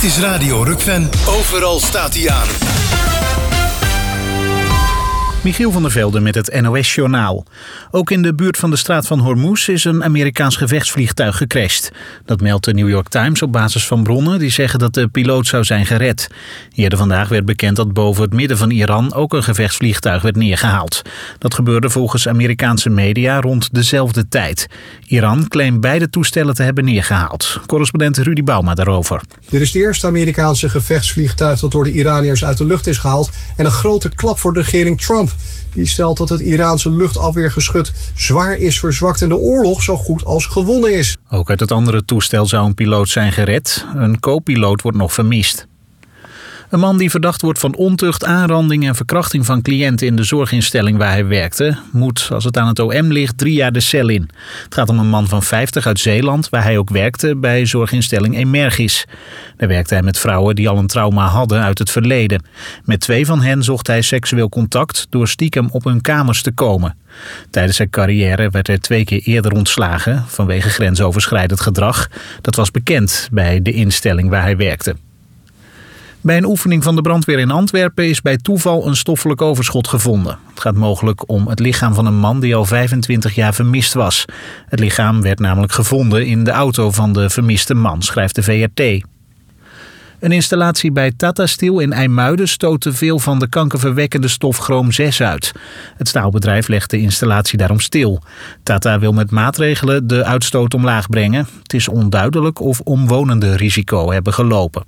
is Radio Rukven. Overal staat hij aan. Michiel van der Velde met het NOS-journaal. Ook in de buurt van de straat van Hormuz is een Amerikaans gevechtsvliegtuig gecrashed. Dat meldt de New York Times op basis van bronnen die zeggen dat de piloot zou zijn gered. Eerder vandaag werd bekend dat boven het midden van Iran ook een gevechtsvliegtuig werd neergehaald. Dat gebeurde volgens Amerikaanse media rond dezelfde tijd. Iran claimt beide toestellen te hebben neergehaald. Correspondent Rudy Bauma daarover. Dit is het eerste Amerikaanse gevechtsvliegtuig dat door de Iraniërs uit de lucht is gehaald. En een grote klap voor de regering Trump. Die stelt dat het Iraanse luchtafweergeschut zwaar is verzwakt en de oorlog zo goed als gewonnen is. Ook uit het andere toestel zou een piloot zijn gered. Een co-piloot wordt nog vermist. Een man die verdacht wordt van ontucht, aanranding en verkrachting van cliënten in de zorginstelling waar hij werkte, moet, als het aan het OM ligt, 3 jaar de cel in. Het gaat om een man van 50 uit Zeeland, waar hij ook werkte bij zorginstelling Emergis. Daar werkte hij met vrouwen die al een trauma hadden uit het verleden. Met 2 van hen zocht hij seksueel contact door stiekem op hun kamers te komen. Tijdens zijn carrière werd hij 2 keer eerder ontslagen vanwege grensoverschrijdend gedrag. Dat was bekend bij de instelling waar hij werkte. Bij een oefening van de brandweer in Antwerpen is bij toeval een stoffelijk overschot gevonden. Het gaat mogelijk om het lichaam van een man die al 25 jaar vermist was. Het lichaam werd namelijk gevonden in de auto van de vermiste man, schrijft de VRT. Een installatie bij Tata Steel in IJmuiden stoot te veel van de kankerverwekkende stof chroom 6 uit. Het staalbedrijf legt de installatie daarom stil. Tata wil met maatregelen de uitstoot omlaag brengen. Het is onduidelijk of omwonenden risico hebben gelopen.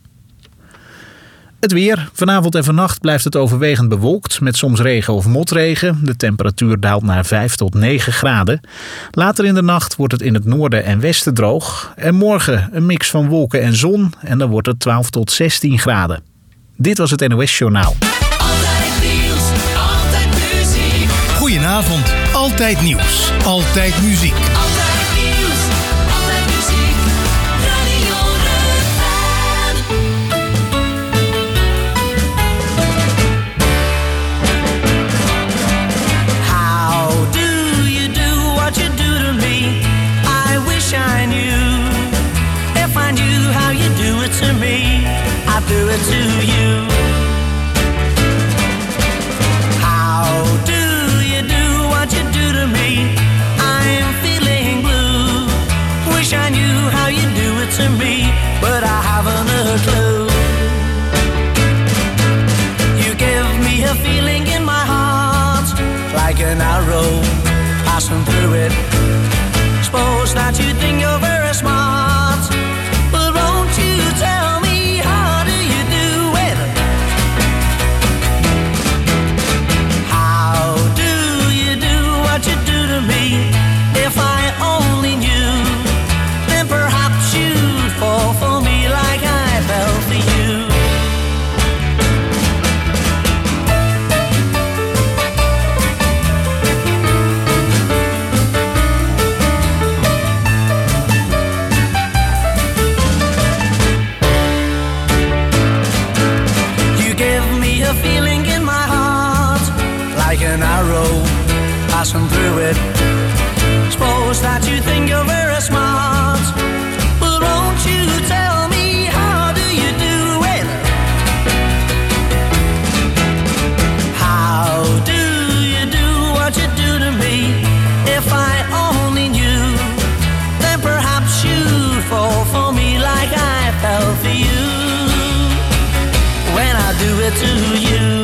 Het weer. Vanavond en vannacht blijft het overwegend bewolkt met soms regen of motregen. De temperatuur daalt naar 5 tot 9 graden. Later in de nacht wordt het in het noorden en westen droog. En morgen een mix van wolken en zon en dan wordt het 12 tot 16 graden. Dit was het NOS Journaal. Altijd nieuws, altijd muziek. Goedenavond. Altijd nieuws, altijd muziek. Altijd nieuws, altijd muziek. Radio Rukven. How do you do what you do to me? I wish I knew. If I knew how you do it to me, I'd do it to you. How do you do what you do to me? I'm feeling blue. Wish I knew how you do it to me, but I haven't a clue. You give me a feeling in my heart, like an arrow passing through it. Suppose that you think you're very smart, but won't you tell me how do you do it? How do you do what you do to me? If I only knew, then perhaps you'd fall for me like I fell for you. You give me a feeling in my heart, like an arrow passing through it. Suppose that you think you're very smart, but won't you tell me how do you do it? How do you do what you do to me? If I only knew, then perhaps you'd fall for me like I fell for you when I do it to you.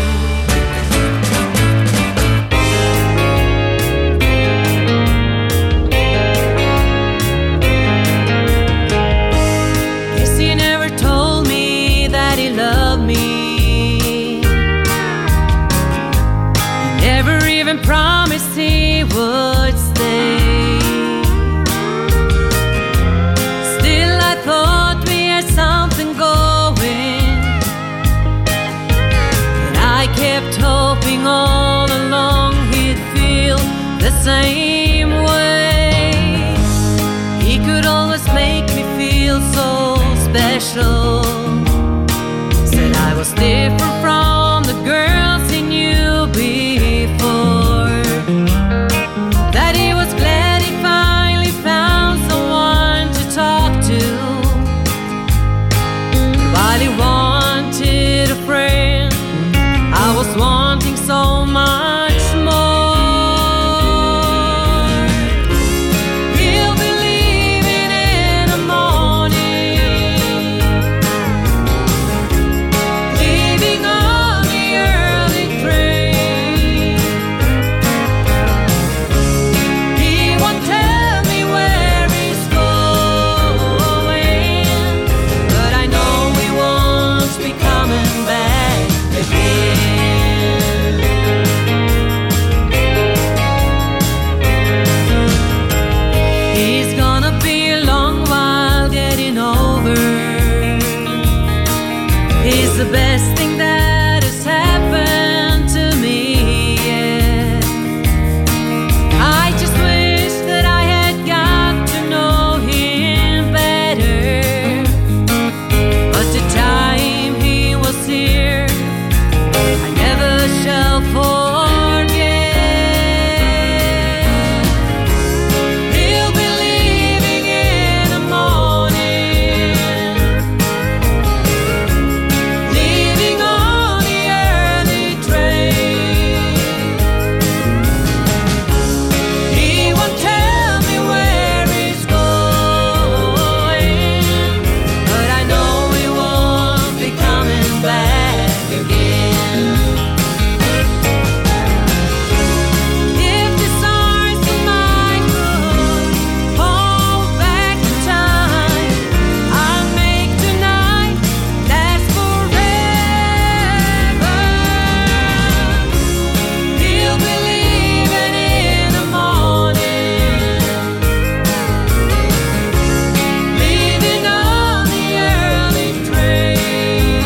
Guess he never told me that he loved me. He never even promised he would stay. Still I thought we had something going, and I kept hoping all along he'd feel the same way. He could always make me feel so special. Said I was different from the girls he knew before. That he was glad he finally found someone to talk to. the best thing that has happened to me yet. I just wish that I had got to know him better. But the time he was here, I never shall forget. He'll be leaving in the morning, leaving on the early train. He won't tell me where he's going, but I know he won't be coming back again. If the stars of mine could hold back the time, I'll make tonight last forever. He'll be leaving in the morning, leaving on the early train.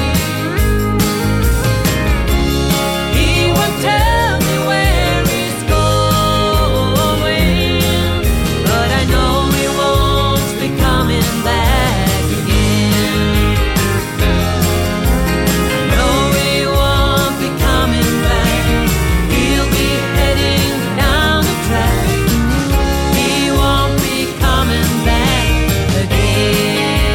He won't tell me where he's going, but I know he won't be coming back again. I know he won't be coming back. He'll be heading down the track. He won't be coming back again.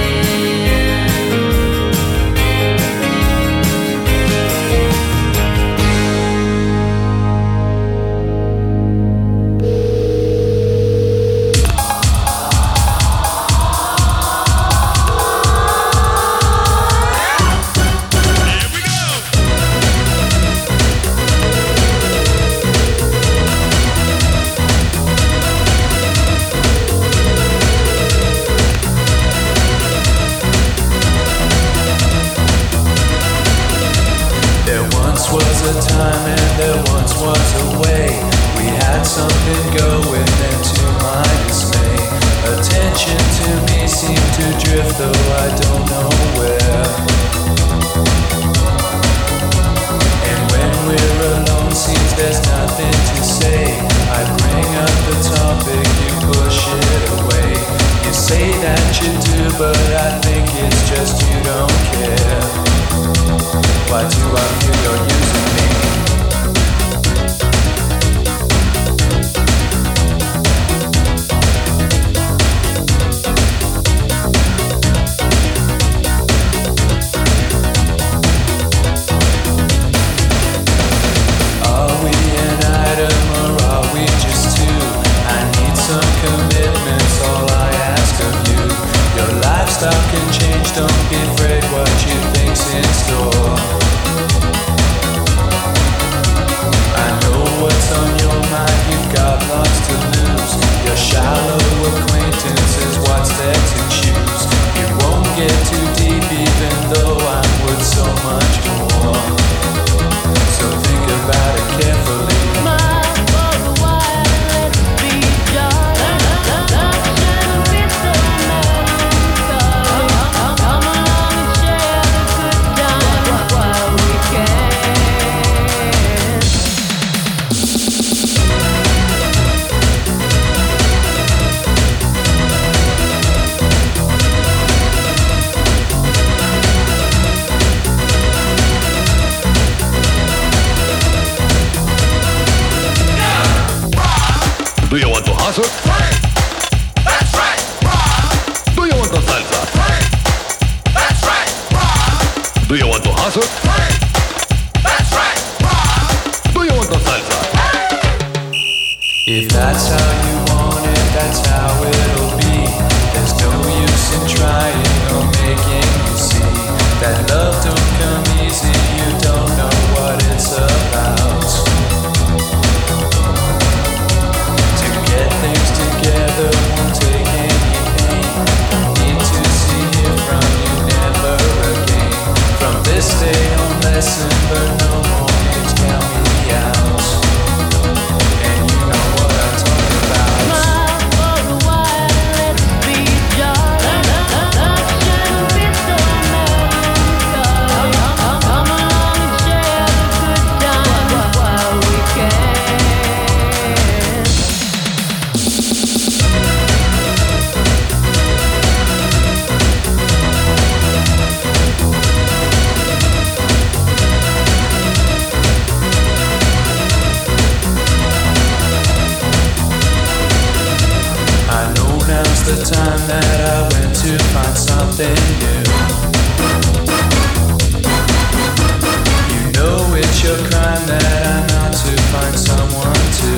There once was a time and there once was a way. We had something going and to my dismay, attention to me seemed to drift, though I don't know where. And when we're alone seems there's nothing to say. I bring up the topic, you push it away. You say that you do, but I think it's just you don't care. Why do I feel you're using me? Are we an item or are we just two? I need some commitments, all I ask of you. Your lifestyle can change, don't be afraid what you think's in store. I know what's on your mind, you've got lots to lose. Your shallow acquaintance is what's there to choose. You won't get too deep even though I'm worth so much more. So think about it carefully. Do you want to hustle? That's right. Do you want to salsa? That's right. Do you want to hustle? That's right. Do you want to salsa? If that's how you want it, that's how it'll be. There's no use in trying or making you see that love don't come easy, you don't know what it's about. To get things together won't take any pain. Need to see it from you never again. From this day on since the time that I went to find something new. You know it's your crime that I'm out to find someone to.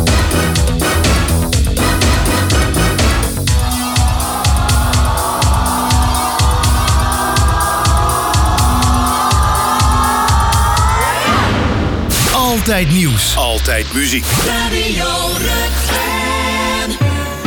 Altijd nieuws. Altijd muziek. Radio Rukven.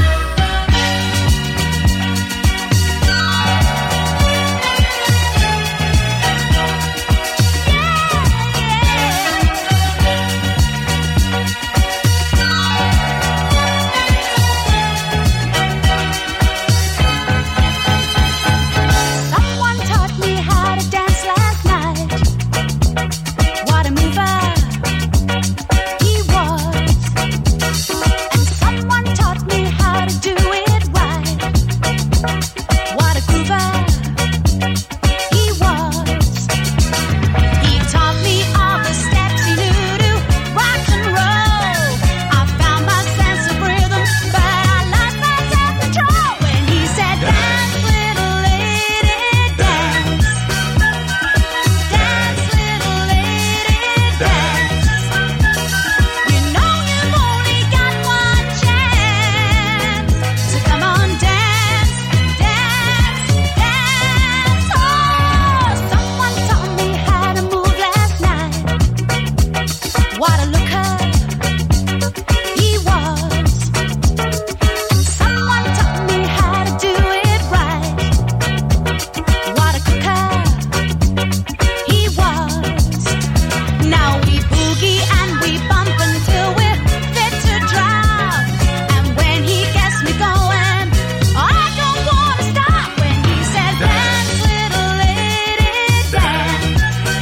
Someone taught me how to dance last night. What a mover he was. And someone taught me how to do it right. What a groover he was. He taught me all the steps he knew to rock and roll. I found my sense of rhythm, but I lost my self-control when he said, "Dance, little lady, dance. Dance, little lady, dance. You know you've only got one chance. So come on, dance, dance, dance." Oh, someone taught me how to move last night. What a looker he was. And someone taught me how to do it right. What a cooker he was. Now we boogie and we bump until we're fit to drop. And when he gets me going, I don't wanna stop. When he says, "Dance, little lady, dance.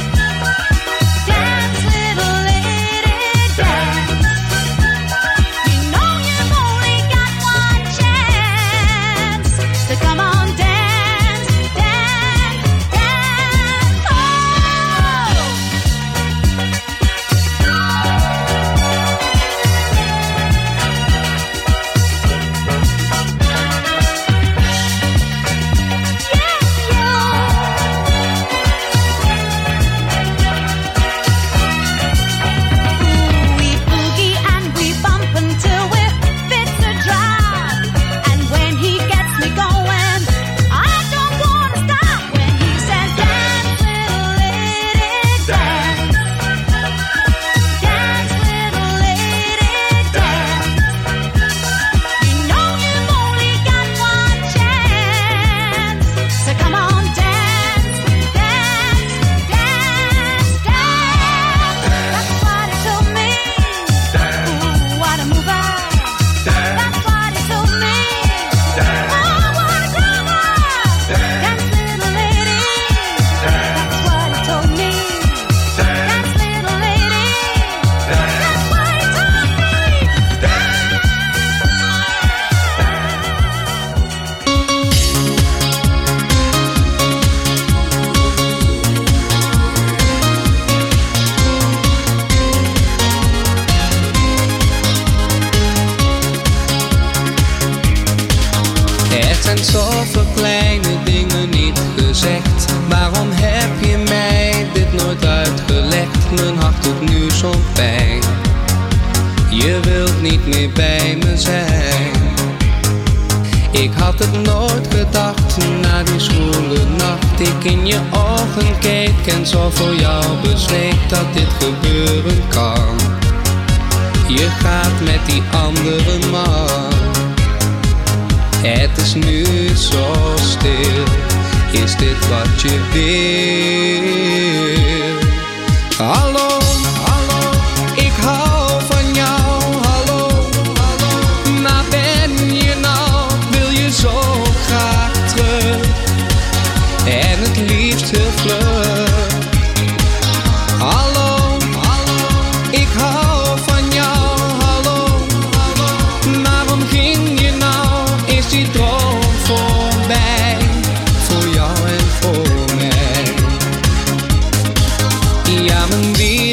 Dance, little lady, dance. You know you've only got one chance. So come on, dance, dance, dance." Oh. We boogie and we bump until we're fit to drop. And when he gets me going, I don't wanna stop. When he says, "Dance, little lady, dance. Dance, little lady, dance. You know you've only got one chance. So come on, dance, dance, dance, dance." That's what he told me. Ooh, what a mover. That's what he told me. Oh, what a groover. Dance, little lady. That's what he told me. Dance, little lady. That's what he told me. Er zijn zoveel kleine dingen niet gezegd. Waarom heb je mij dit nooit uitgelegd? Mijn hart doet nu zo'n pijn. Je wilt niet meer bij me zijn. Ik had het nooit gedacht na die zwoele nacht. Ik in je ogen keek en zo voor jou beschreef dat dit gebeuren kan. Je gaat met die andere man. Het is nu zo stil. Is dit wat je wil? Hallo, hallo, ik hou van jou. Hallo, hallo, maar ben je nou? Wil je zo graag terug? En het liefst heel vlug. Hallo, hallo, ik hou van jou. Hallo, hallo, waarom ging je nou? Is die droom voorbij? Voor jou en voor mij. Ja, mijn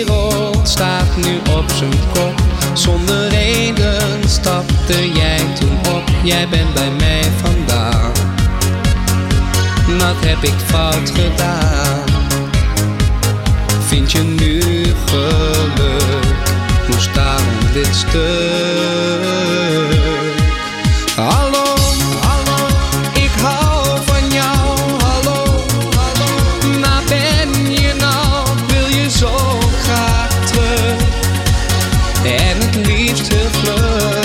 wat heb ik fout gedaan? Vind je nu geluk? Moest daarom dit stuk? Hallo, hallo, ik hou van jou. Hallo, hallo, waar ben je nou? Wil je zo graag terug? En het liefst heel vlug.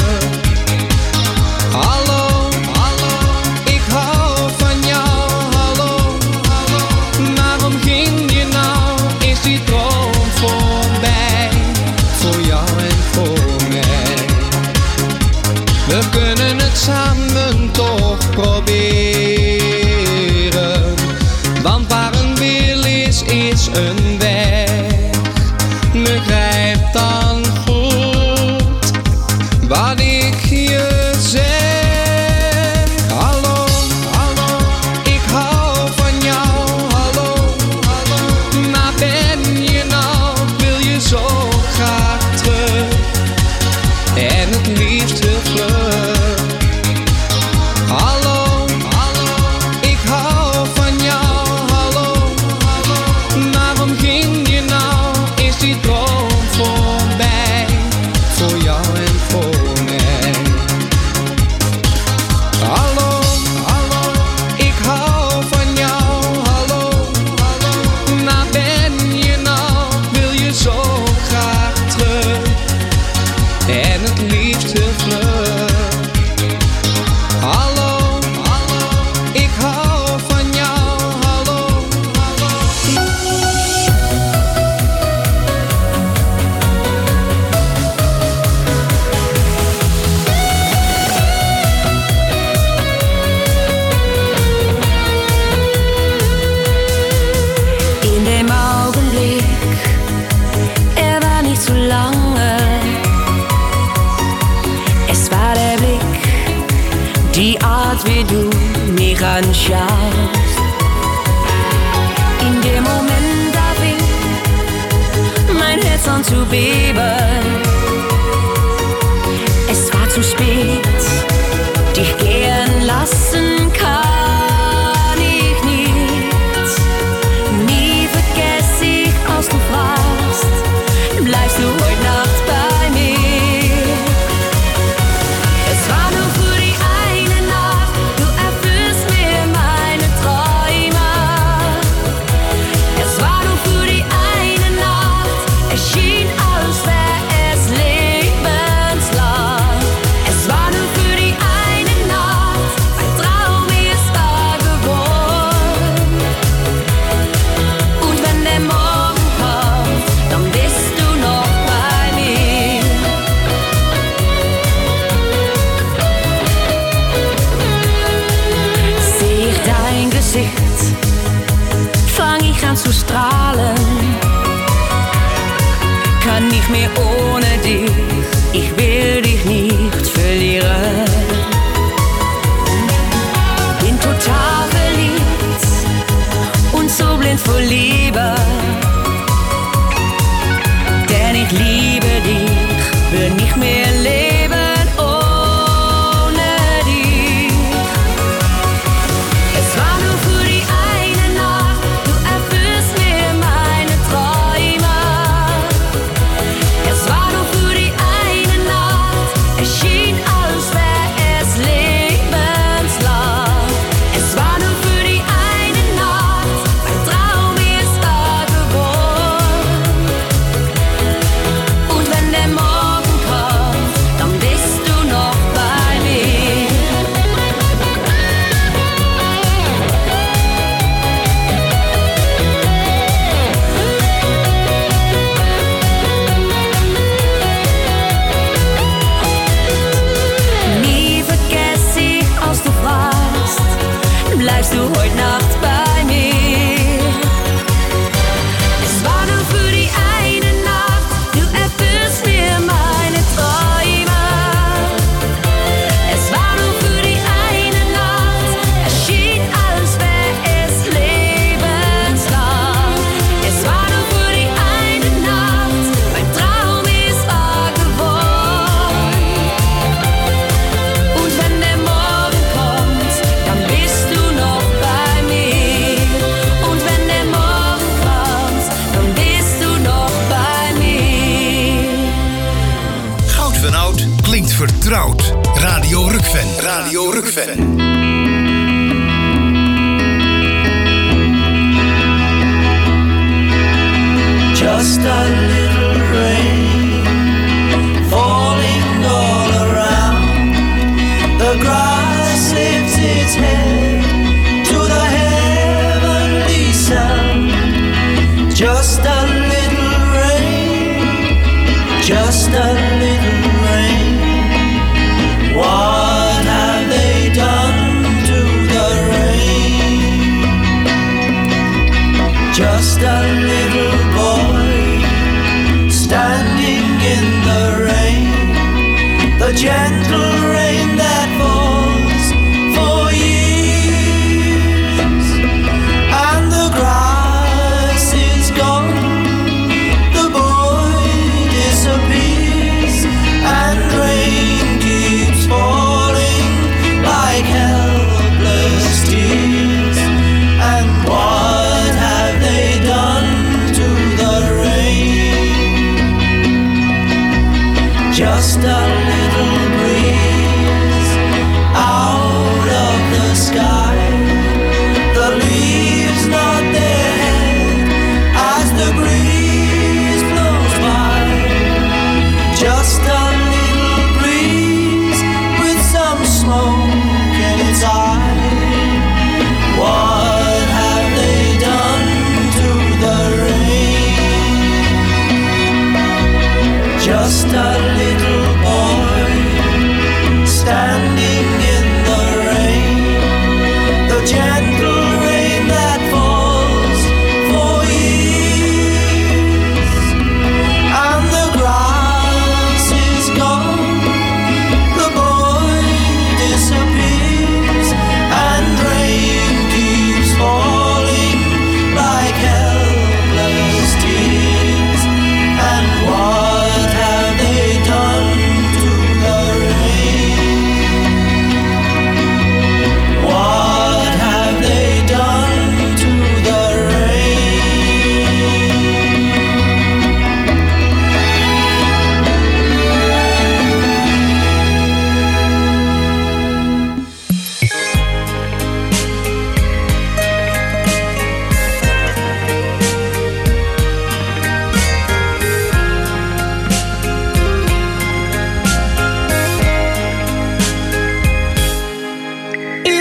Hallo, hallo, ik hou van jou. Hallo, hallo, waarom ging je nou? Is die droom voorbij? Voor jou en voor mij. We kunnen het samen toch proberen. Want waar een wil is, is een weg. Begrijp dan goed wat ik je zeg. Hallo, hallo, ik hou van jou. Hallo, hallo, waar ben je nou? Wil je zo graag terug? En het liefst heel vlug. Hallo, hallo, ik hou van jou. Hallo, hallo, waarom ging je nou? Is die droom voorbij? Voor jou en voor mij. Hallo, hallo, ik hou van jou. Hallo, hallo, waar ben je nou? Wil je zo graag terug? En het liefst heel vlug. Hallo, hallo, ik hou van jou. Hallo, hallo. In dem Augenblick, war nicht so lange. Es war der Blick, die Art, wie du mich anschaust. In dem Moment, da fing mein Herz an zu beben. Es war zu spät, dich gehen lassen kann ich nicht. Nie vergess ich, als du fragst, bleibst du heute Nacht bei mir? Es war nur für die eine Nacht, du erfüllst mir meine Träume. Es war nur für die eine Nacht, es schien, als wär es lebenslang. Es war nur für die eine Nacht, mein Traum ist wahr geworden. Und wenn der Morgen kommt, dann bist du noch bei mir. Seh ich dein Gesicht, fang ich an zu strahlen. Kann nicht mehr ohne dich, ich will dich nicht verlieren. Bin total verliebt und so blind vor Liebe. Denn ich liebe dich, will nicht mehr leben ohne dich. Es war nur für die eine Nacht, du erfüllst mir meine Träume. Es war nur für die eine Nacht, es schien, als wär es lebenslang. Es war nur für die eine Nacht, mein Traum ist wahr geworden. Und wenn der Morgen kommt, dann bist du noch bei mir. Nie vergess ich, als du fragst, bleibst du heute Nacht bei mir? Es war nur für die eine Nacht, du erfüllst mir meine Träume. Es war nur für die eine Nacht, es schien, als wär es lebenslang. Es war nur für die eine Nacht, mein Traum ist wahr geworden. Und wenn der Morgen kommt, dann bist du noch bei mir.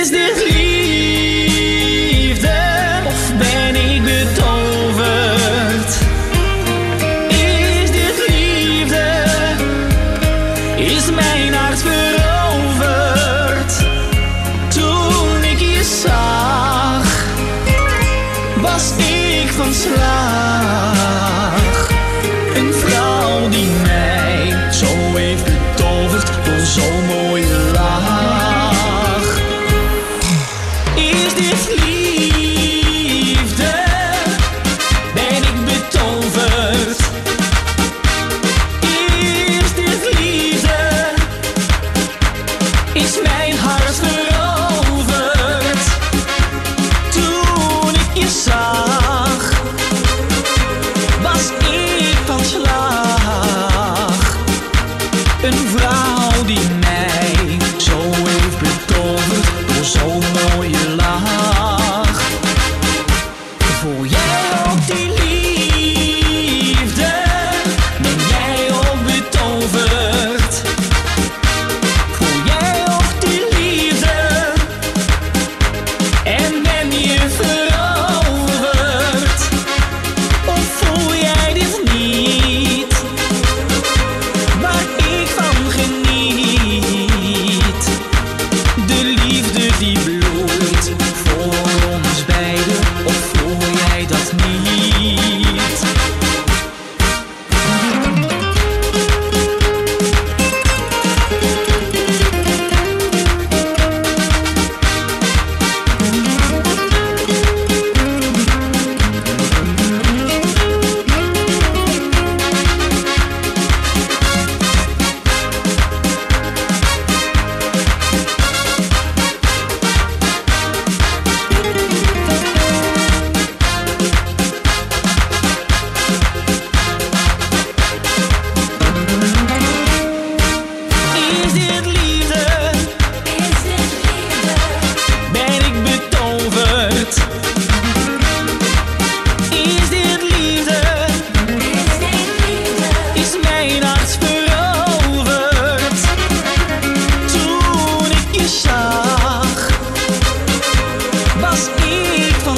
Is dit liefde of ben ik betoverd? Is dit liefde? Is mijn hart veroverd? Toen ik je zag, was ik van slag. Een vrouw die mij zo heeft betoverd door zo'n mooie lach. Is dit liefde? Ben ik betoverd? Is dit liefde? Is mijn hart veroverd? Toen ik je zag, was ik van slag. Een vrouw die mij zo heeft betoverd door zo'n mooie lach. Voel jij ook die liefde? Ben jij ook betoverd? Voel jij ook die liefde? En ben je veroverd? Of voel jij dit niet? Waar ik van geniet. De liefde die bloeit voor ons beiden. Of voel jij dat niet? Is dit liefde? Ben ik betoverd? Is dit liefde? Is mijn hart veroverd? Toen ik je zag, was ik van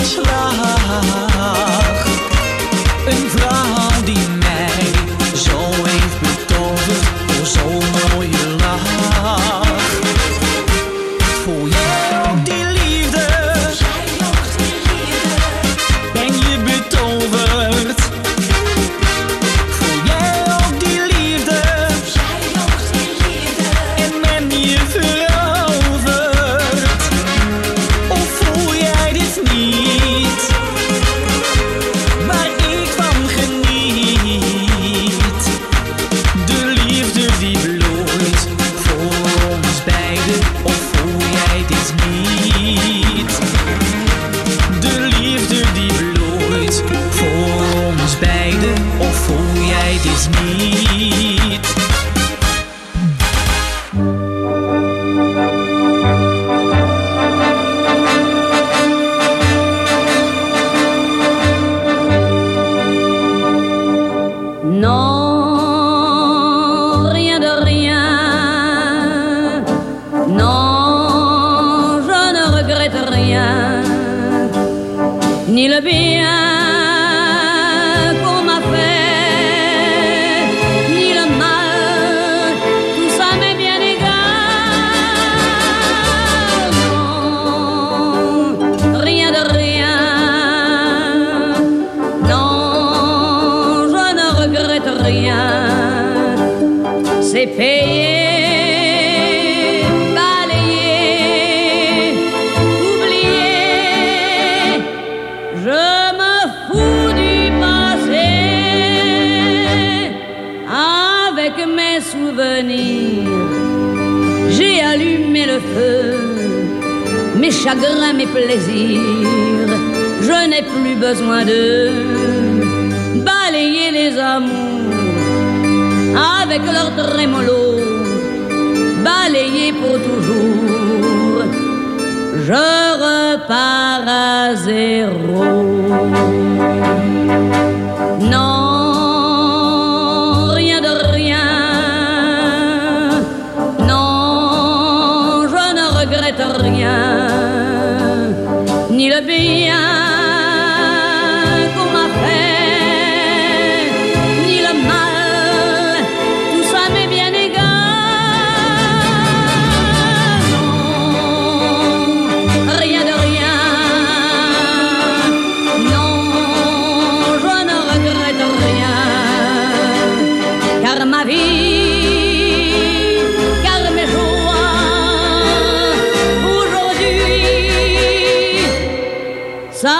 slag. Een vrouw die mij zo heeft betoverd door zo'n mooie lach. Voel jij ook die liefde? Ben je betoverd? Voel jij ook die liefde? En ben je veroverd? Of voel jij dit niet? Waar ik van geniet. De liefde die bloeit voor ons beiden. Of voel jij dit niet? De liefde die bloeit voor ons beiden. Of voel jij dit niet? Non, rien de rien. Non, je ne regrette rien. Ni le bien qu'on m'a fait, ni le mal, tout ça m'est bien égal. Non, rien de rien. Non, je ne regrette rien. C'est payé, balayé, oublié. Je me fous du passé. Avec mes souvenirs, j'ai allumé le feu. Mes chagrins, mes plaisirs, je n'ai plus besoin de balayer les amours avec leur trémolo, balayer pour toujours. Je repars à zéro. Non, rien de rien. Non, je ne regrette rien. le bien qu'on m'a fait, ni le mal, tout ça m'est bien égal. Non, rien de rien. Non, je ne regrette rien. Car ma vie, car mes joies, aujourd'hui, ça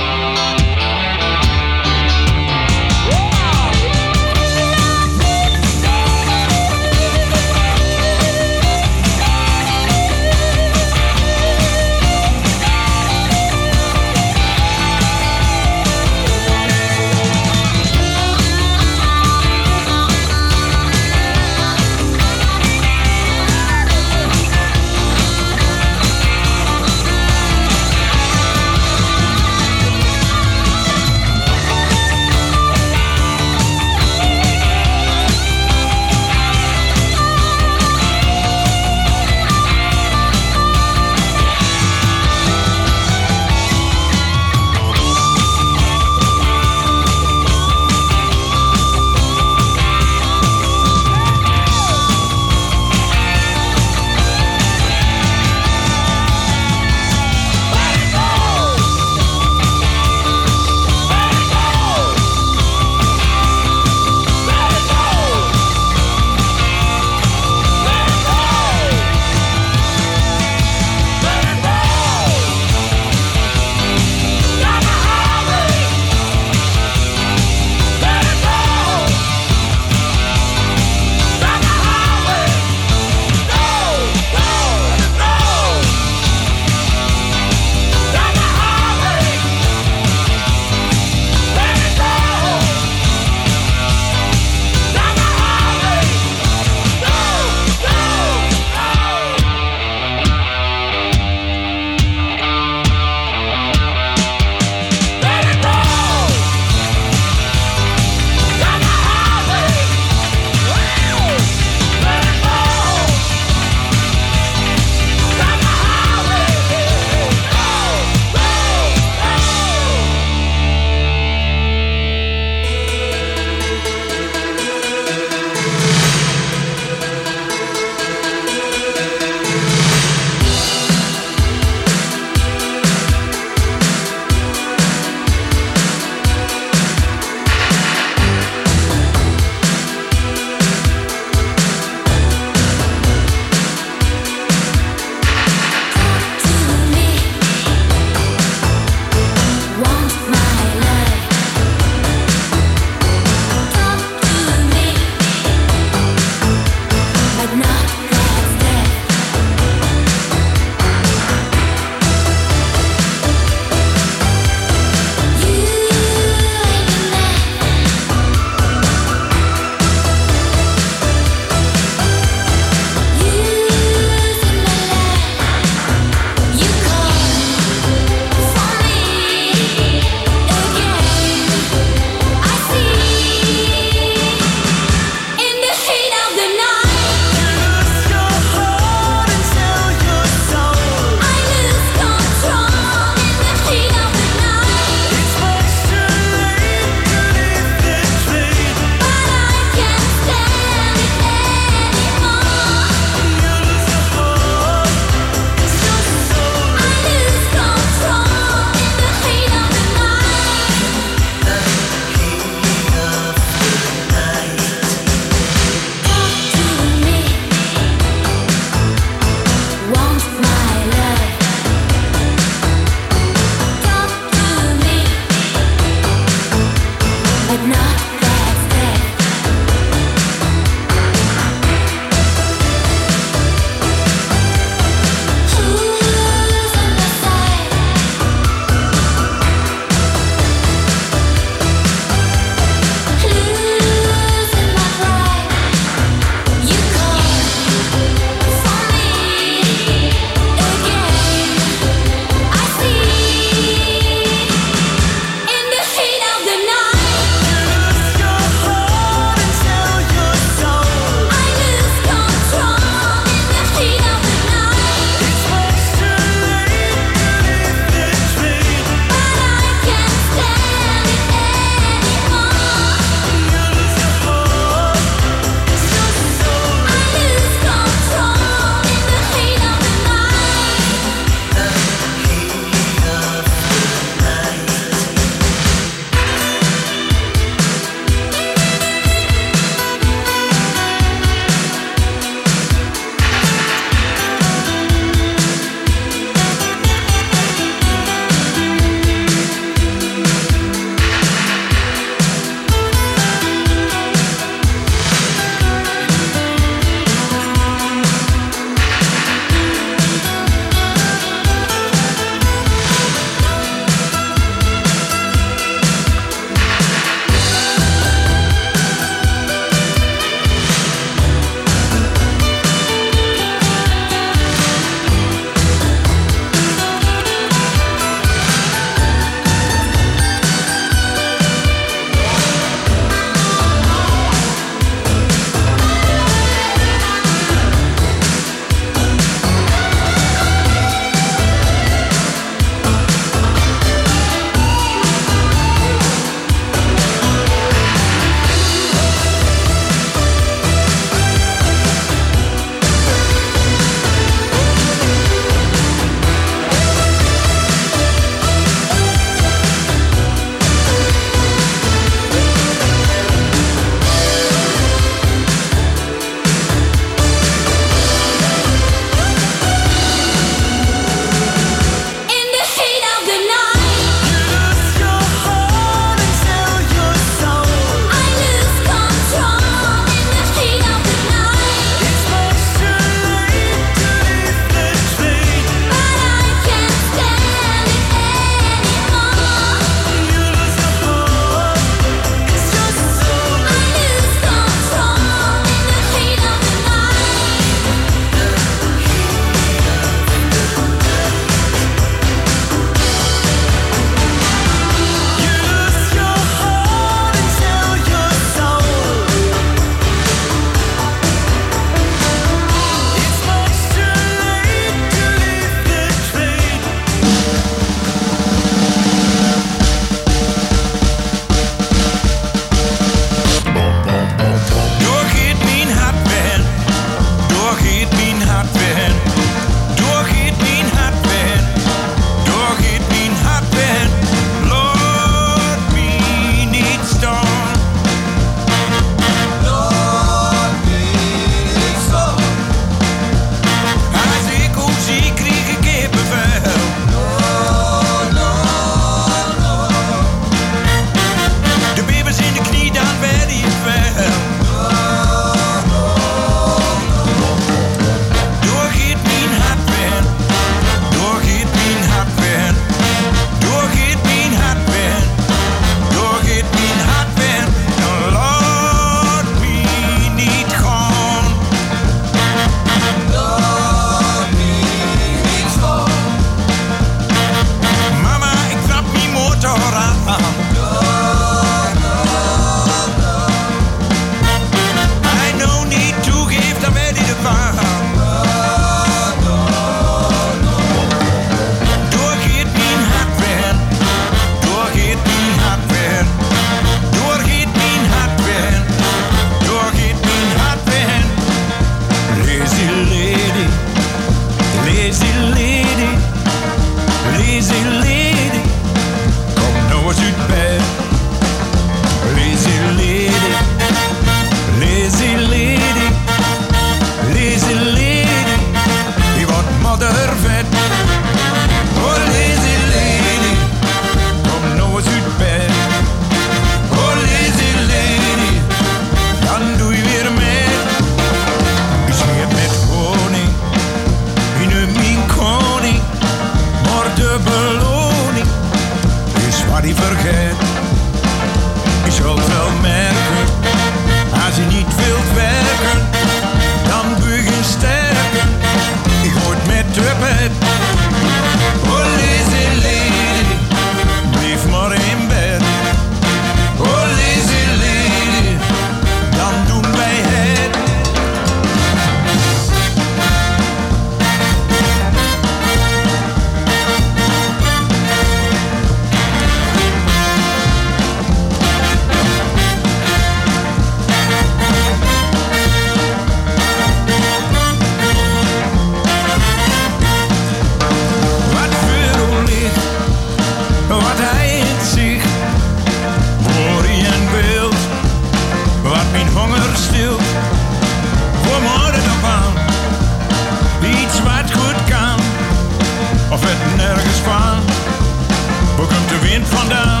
had hij in zich. Hoor je een beeld wat mijn honger stilt. Voor morgen op aan, iets wat goed kan, of het nergens van. Waar komt de wind vandaan?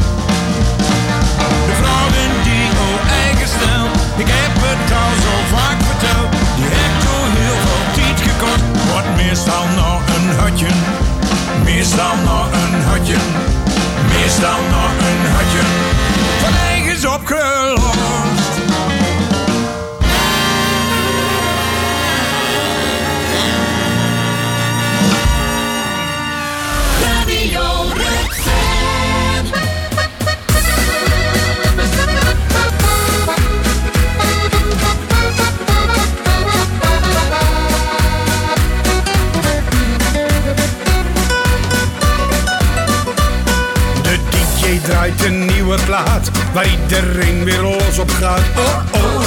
De vrouwen die al eigen stel, ik heb het al zo vaak verteld. Die heeft door heel veel tijd gekost. Wordt meestal nog een hutje, meestal nog een hutje, meestal nog een hutje. Van eigens opgelost. Radio Rutgern. De DJ draait een nieuwe plaat waar iedereen weer los op gaat. Oh oh.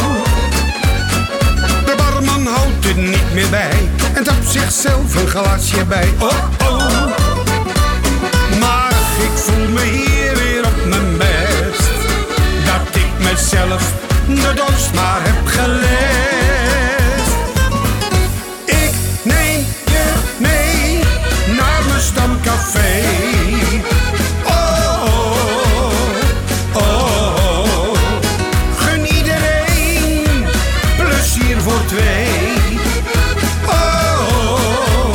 De barman houdt het niet meer bij en tapt zichzelf een glaasje bij. Oh oh. Maar ik voel me hier weer op mijn best, dat ik mezelf de dorst maar heb gelest. Ik neem je mee naar mijn stamcafé. Oh, oh, oh. Gun iedereen plezier voor twee. Oh,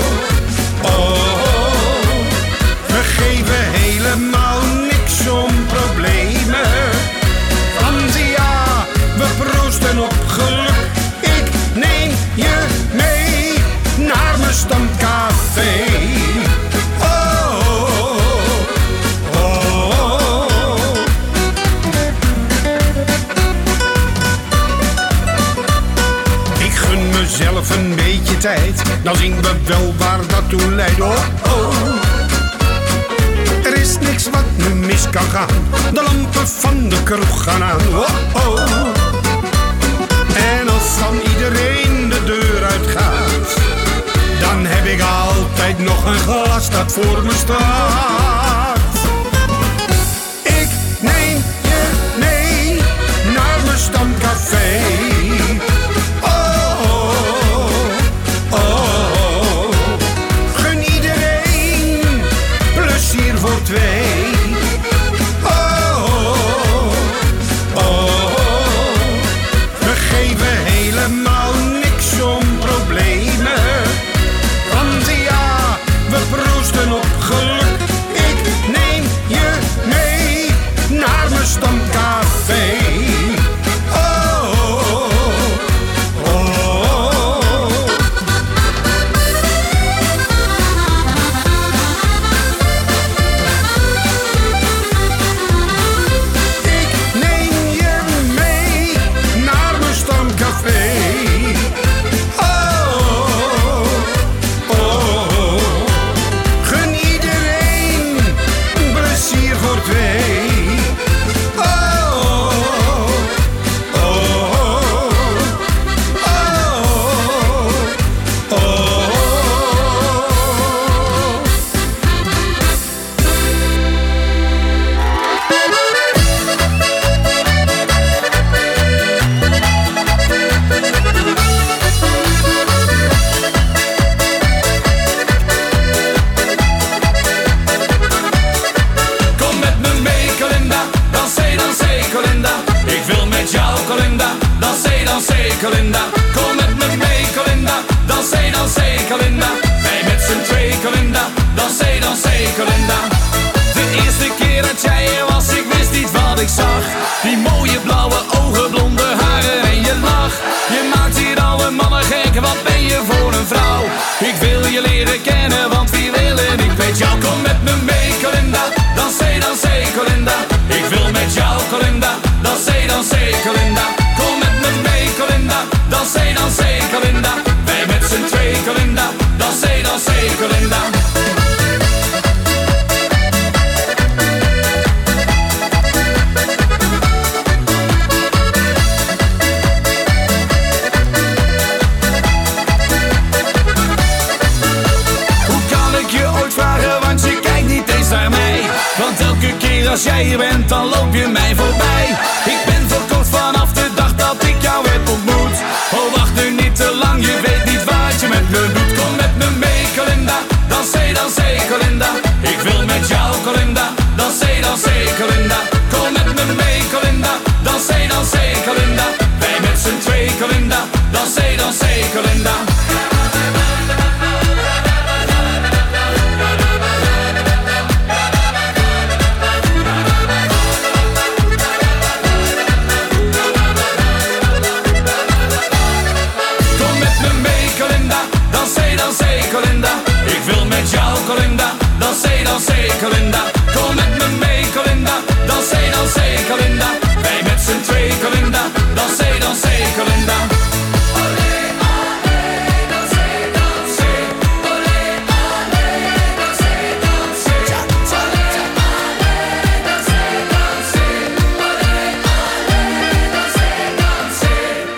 oh. We geven helemaal niks om problemen. Want ja, we proosten op geluk. Ik neem je mee naar mijn stamcafé. Oh, oh, oh. Ik gun mezelf een beetje tijd, dan zien we wel waar dat toe leidt. Oh, oh. Er is niks wat nu mis kan gaan, de lampen van de kroeg gaan aan. Oh, oh. En als dan iedereen de deur uitgaat, dan heb ik altijd nog een glas dat voor me staat. Ik neem je mee naar mijn stamcafé. Oh, oh, oh. Gun iedereen plezier voor twee. Oh, oh, oh. We geven helemaal niks om problemen. Want ja, we proosten op geluk. Ik neem je mee naar mijn stamcafé. Oh, oh, oh. Ik neem je mee naar mijn stamcafé. Oh, oh. Gun iedereen plezier voor twee. Oh, oh, oh, oh. Kom met me mee, Colinda, dansé, Colinda. Ik wil met jou, Colinda, dansé, Colinda. Kom met me mee, Colinda, dansé, Colinda. Wij met z'n twee, Colinda, dansé, Colinda. De eerste keer dat jij er was, ik wist niet wat ik zag. Die mooie blauwe ogen, blonde haren en je lach. Je maakt hier alle mannen gek, wat ben je voor een vrouw? Ik wil je leren kennen, want wie willen ik weet jou. Kom met me mee, Colinda, dansé, Colinda. Ik wil met jou, Colinda, dansé, Colinda. Kom met me mee, Colinda, dansé, Colinda. Wij met z'n twee, Colinda, dansé, Colinda. Hoe kan ik je ooit vragen, want je kijkt niet eens naar mij. Want elke keer als jij hier bent, dan loop je mij voorbij. Ik ben verkocht vanaf de dag dat ik jou heb ontmoet. Oh, wacht nu niet te lang, je weet niet wat je met me doet. Kom met me mee, Colinda, dansé, Colinda. Ik wil met jou, Colinda, dansé, Colinda. Kom met me mee, Colinda, dansé, Colinda. Wij met z'n twee, Colinda, dansé, Colinda. Colinda, ik wil met jou, Colinda, dansé, Colinda. Kom met me mee, Colinda, dansé, Colinda. Wij met z'n twee, Colinda, dansé, Colinda. Olé, olé, dansé, dansé. Olé, olé, dansé, dansé. Olé, olé, dansé, dansé. Olé, olé, dansé, dansé.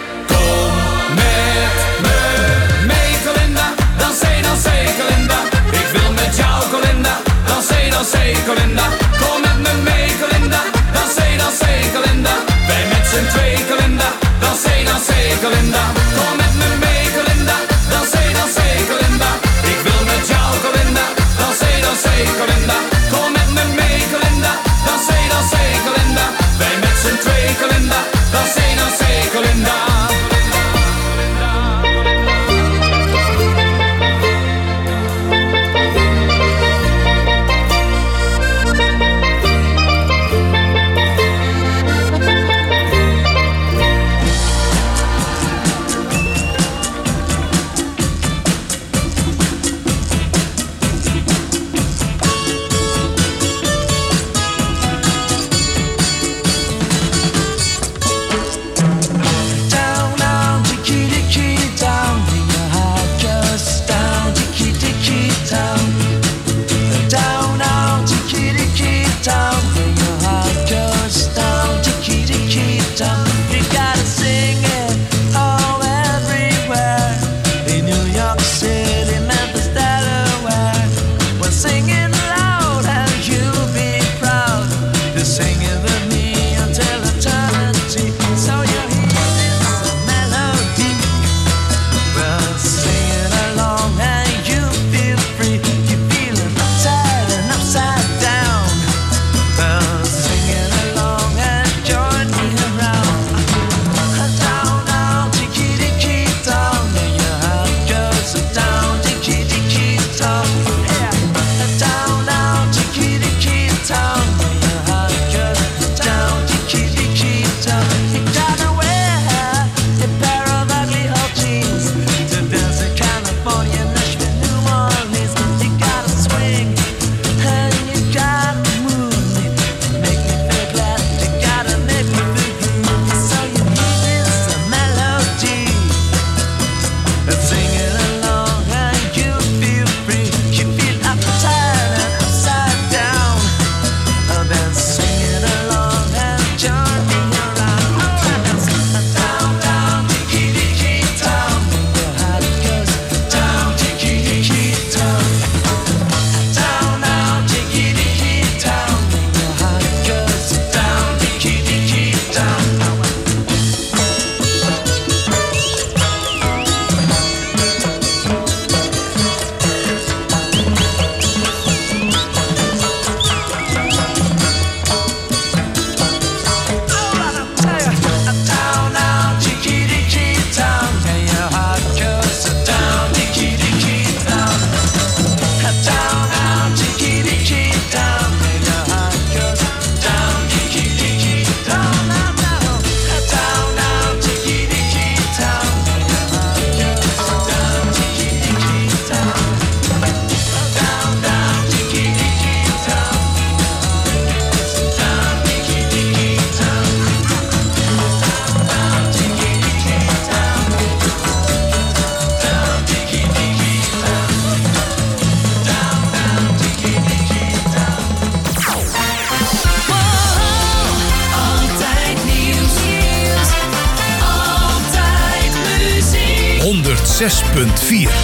Kom met me mee, Colinda, dansé, Colinda. Ik wil met jou, Colinda, dansé, Colinda. Kom met me mee, Colinda, dansé, Colinda. Wij met z'n twee, Colinda, dansé, Colinda. Kom met me mee, Colinda, dansé, Colinda. Ik wil met jou, Colinda, dansé, Colinda. Kom met me mee, Colinda, dansé, Colinda. Wij met z'n twee, Colinda, dansé, Colinda.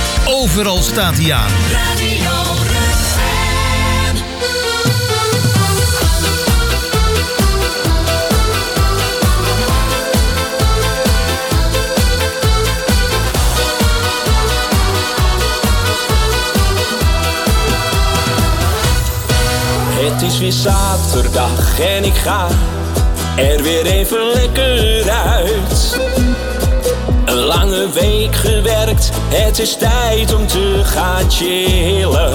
Overal staat hij aan. Radio Refrain. Het is weer zaterdag en ik ga er weer even lekker uit. Een lange week gewerkt, het is tijd om te gaan chillen.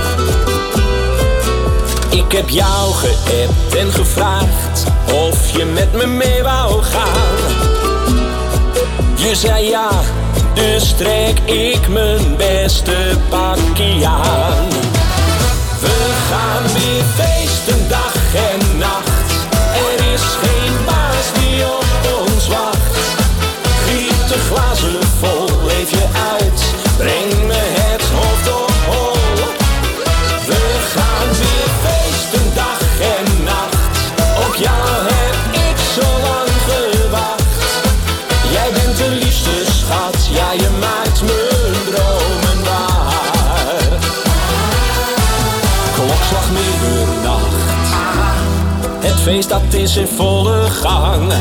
Ik heb jou geappt en gevraagd of je met me mee wou gaan. Je zei ja, dus trek ik mijn beste pakje aan. We gaan weer feesten dag en nacht. Er is geen baas die op ons wacht. Giet de glazen vol, leef je uit. Breng me het hoofd op hol. We gaan weer feesten dag en nacht. Op jou heb ik zo lang gewacht. Jij bent de liefste schat, ja je maakt mijn dromen waar. Klokslag middernacht. Het feest dat is in volle gang.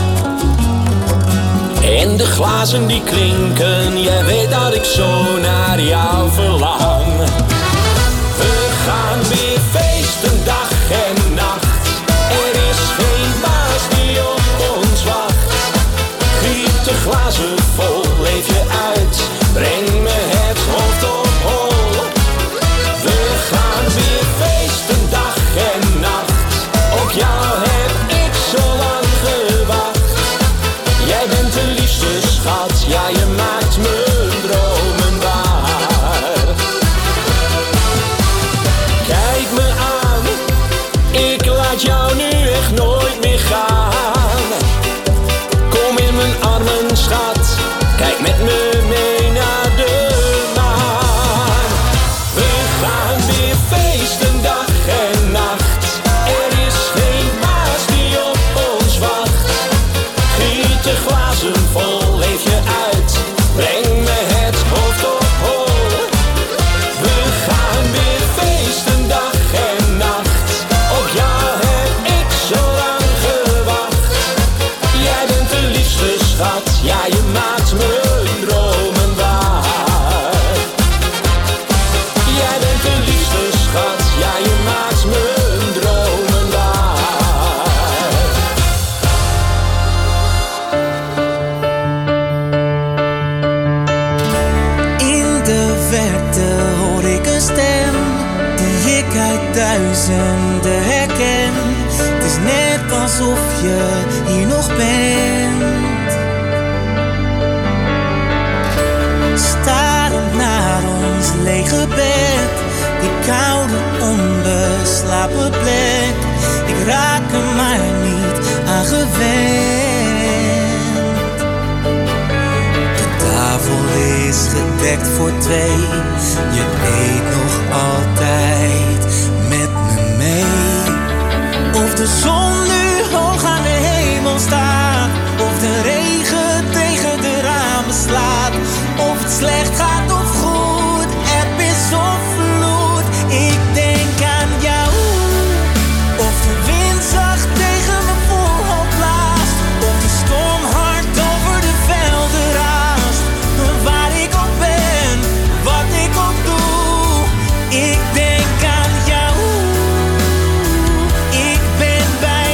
En de glazen die klinken, jij weet dat ik zo naar jou verlang. We gaan weer feesten dag en nacht. Er is geen baas die op ons wacht. Giet de glazen vol, leef je uit. Breng me het hoofd op hol. We gaan weer feesten dag en nacht. Op jou heb ik zo lang gewacht. Jij bent de liefste schat, ja je maakt mijn dromen waar. Kijk me aan, ik laat jou nu echt nooit meer gaan. Kom in mijn armen schat, kijk met me mee naar de maan. We gaan weer feesten dag en nacht. Er is geen baas die op ons wacht. Giet de glazen vol, leef je uit. Breng me het hoofd op hol. We gaan weer feesten dag en nacht. Op jou heb ik zo lang gewacht. Jij bent de liefste schat, ja je maakt mijn dromen waar. Jij bent de liefste schat, ja je maakt mijn dromen waar. In de verte hoor ik een stem die ik uit duizenden herken. Het is net alsof je hier nog bent. Starend naar ons lege bed, die koude onbeslapen plek. Ik raak er maar niet aan gewend. De tafel is gedekt voor twee. Je eet nog altijd met me mee. Of de zon nu hoog aan de hemel staat, of de regen tegen de ramen slaat, of het slecht gaat of goed, eb is of vloed. Ik denk aan jou. Of de wind zacht tegen mijn voorhoofd blaast, of de storm hard over de velden raast. Waar ik ook ben, wat ik ook doe, ik denk aan jou. Ik ben bij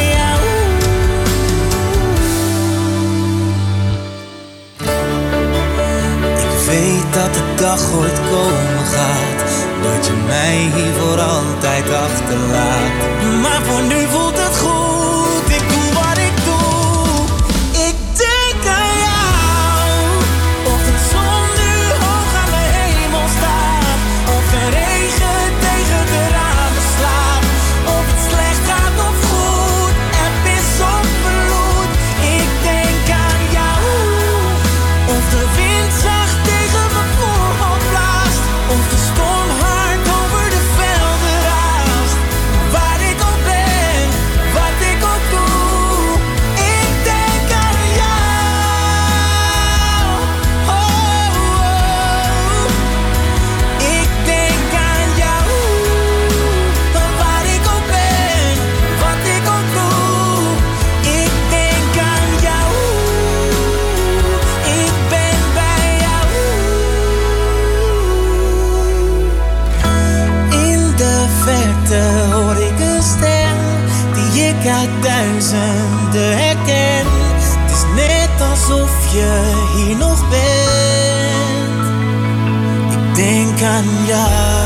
uit duizenden herken. Het is net alsof je hier nog bent. Ik denk aan jou.